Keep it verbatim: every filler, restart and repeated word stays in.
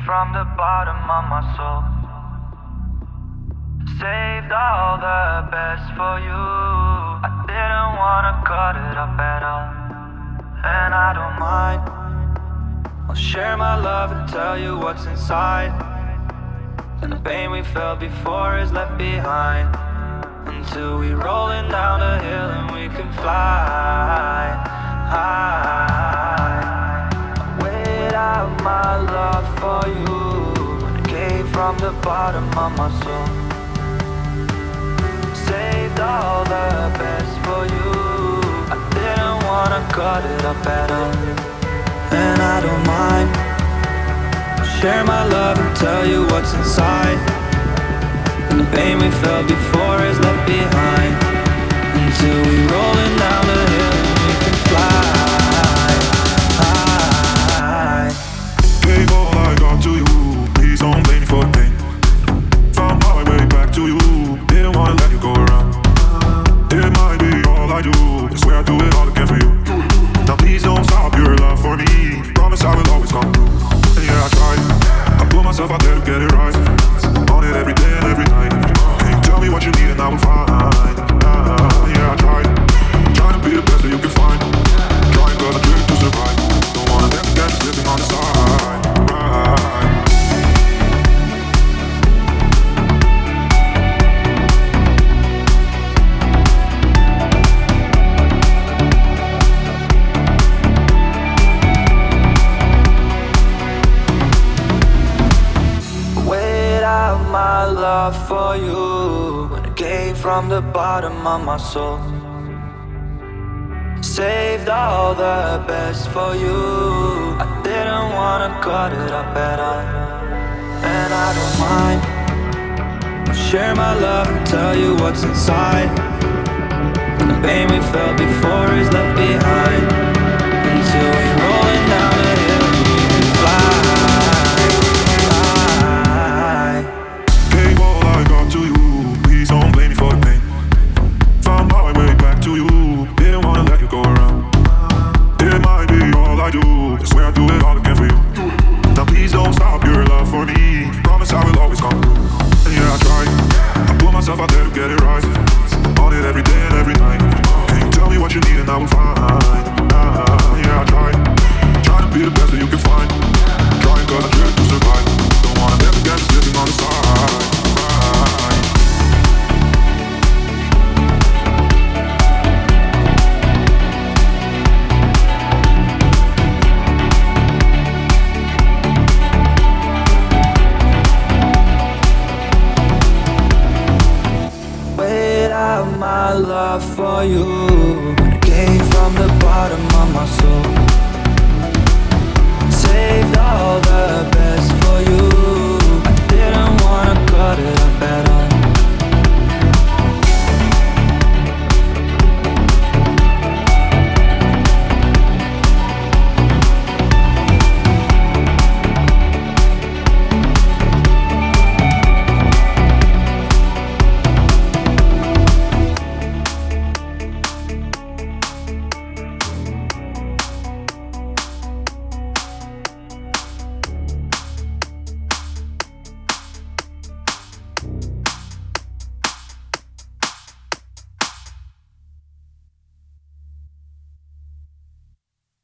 from the bottom of my soul. Saved all the best for you. I didn't wanna cut it up at all, and I don't mind. I'll share my love and tell you what's inside. And the pain we felt before is left behind, until we rolling down the hill and we can fly high. I weighed out my love for you, and it came from the bottom of my soul. Saved all the best for you. I didn't wanna cut it up at all, and I don't mind. Share my love and tell you what's inside. And the pain we felt before is left behind, until we rolling down the hill and we can fly high. Gave all I got to you, please don't blame me for the pain. Found my way back to you, didn't wanna let you go around. It might be all I do, I swear I'll do it all again for you. Now please don't stop your love for me, promise I will always come through. And yeah, I tried, I put myself out there to get it right. On it every day and every night. Can you tell me what you need and I will find? uh, Yeah, I tried, trying to be the best that you can find. Trying cause I tried to survive. Don't wanna let the gas slipping on the side. Right. My love for you, when it came from the bottom of my soul. Saved all the best for you. I didn't wanna cut it up at all, and I don't mind. I'll share my love and tell you what's inside. And the pain we felt before is left behind, until we rolling down the hill and we can fly. To you, please don't blame me for the pain. Found my way back to you, didn't wanna let you go around. It might be all I do, I swear I'll do it all again for you. Now please don't stop your love for me, promise I will always come through. And yeah, I tried, I put myself out there to get it right. On it every day and every night. Can you tell me what you need and I will find? uh, Yeah, I tried, trying to be the best that you can find. Trying cause I tried to survive. Don't wanna let the gas slipping on the side. My love for you, when it came from the bottom of my soul. Saved all the best for you. I didn't wanna cut it up